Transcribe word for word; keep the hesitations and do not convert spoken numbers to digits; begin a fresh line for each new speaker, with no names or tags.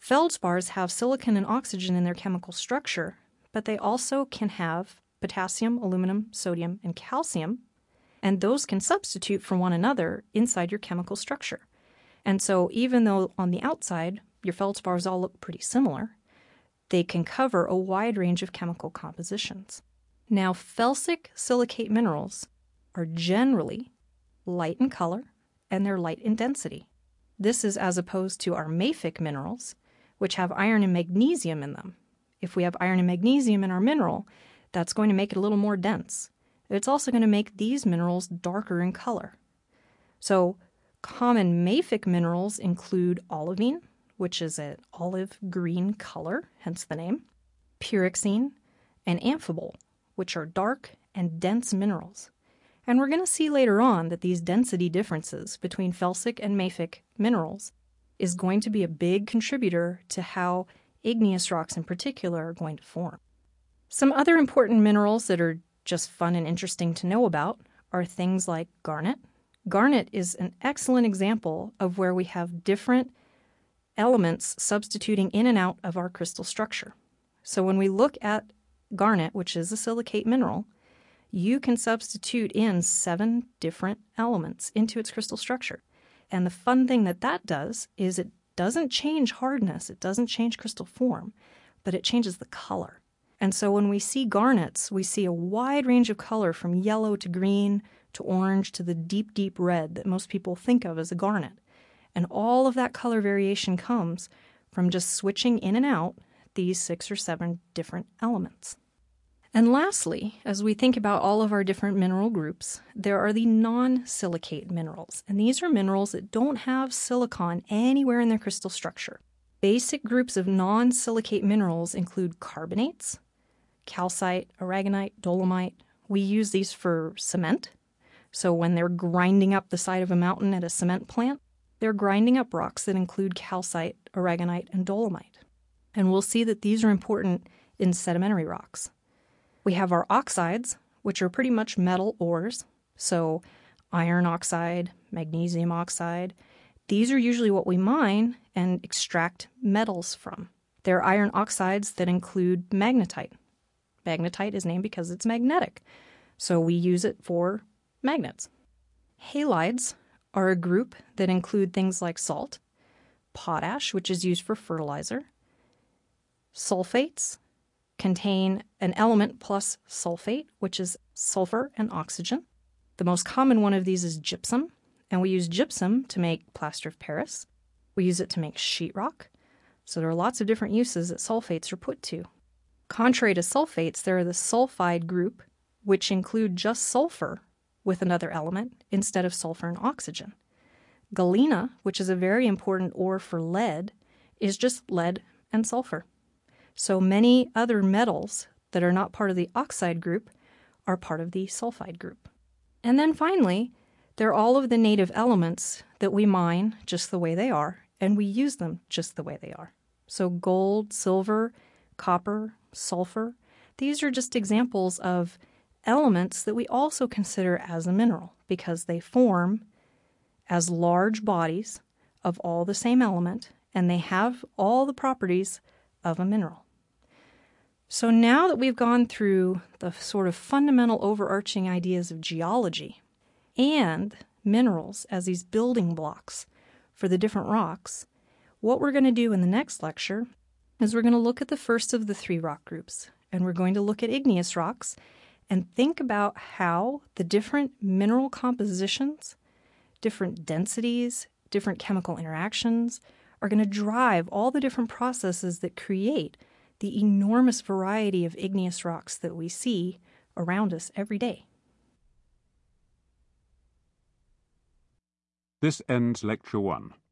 Feldspars have silicon and oxygen in their chemical structure, but they also can have potassium, aluminum, sodium, and calcium, and those can substitute for one another inside your chemical structure. And so even though on the outside your feldspars all look pretty similar, they can cover a wide range of chemical compositions. Now, felsic silicate minerals are generally light in color and they're light in density. This is as opposed to our mafic minerals, which have iron and magnesium in them. If we have iron and magnesium in our mineral, that's going to make it a little more dense. It's also going to make these minerals darker in color. So common mafic minerals include olivine, which is an olive green color, hence the name, pyroxene, and amphibole, which are dark and dense minerals. And we're going to see later on that these density differences between felsic and mafic minerals is going to be a big contributor to how igneous rocks in particular are going to form. Some other important minerals that are just fun and interesting to know about are things like garnet. Garnet is an excellent example of where we have different elements substituting in and out of our crystal structure. So when we look at garnet, which is a silicate mineral, you can substitute in seven different elements into its crystal structure. And the fun thing that that does is it doesn't change hardness, it doesn't change crystal form, but it changes the color. And so when we see garnets, we see a wide range of color from yellow to green to orange to the deep, deep red that most people think of as a garnet. And all of that color variation comes from just switching in and out these six or seven different elements. And lastly, as we think about all of our different mineral groups, there are the non-silicate minerals. And these are minerals that don't have silicon anywhere in their crystal structure. Basic groups of non-silicate minerals include carbonates, calcite, aragonite, dolomite. We use these for cement. So when they're grinding up the side of a mountain at a cement plant, they're grinding up rocks that include calcite, aragonite, and dolomite. And we'll see that these are important in sedimentary rocks. We have our oxides, which are pretty much metal ores. So iron oxide, magnesium oxide. These are usually what we mine and extract metals from. They're iron oxides that include magnetite. Magnetite is named because it's magnetic. So we use it for magnets. Halides are a group that include things like salt, potash, which is used for fertilizer. Sulfates contain an element plus sulfate, which is sulfur and oxygen. The most common one of these is gypsum, and we use gypsum to make plaster of Paris. We use it to make sheetrock. So there are lots of different uses that sulfates are put to. Contrary to sulfates, there are the sulfide group, which include just sulfur with another element instead of sulfur and oxygen. Galena, which is a very important ore for lead, is just lead and sulfur. So many other metals that are not part of the oxide group are part of the sulfide group. And then finally, there are all of the native elements that we mine just the way they are, and we use them just the way they are. So gold, silver, copper, sulfur, these are just examples of elements that we also consider as a mineral because they form as large bodies of all the same element, and they have all the properties of a mineral. So now that we've gone through the sort of fundamental overarching ideas of geology and minerals as these building blocks for the different rocks, what we're going to do in the next lecture is we're going to look at the first of the three rock groups, and we're going to look at igneous rocks and think about how the different mineral compositions, different densities, different chemical interactions are going to drive all the different processes that create the enormous variety of igneous rocks that we see around us every day.
This ends Lecture one.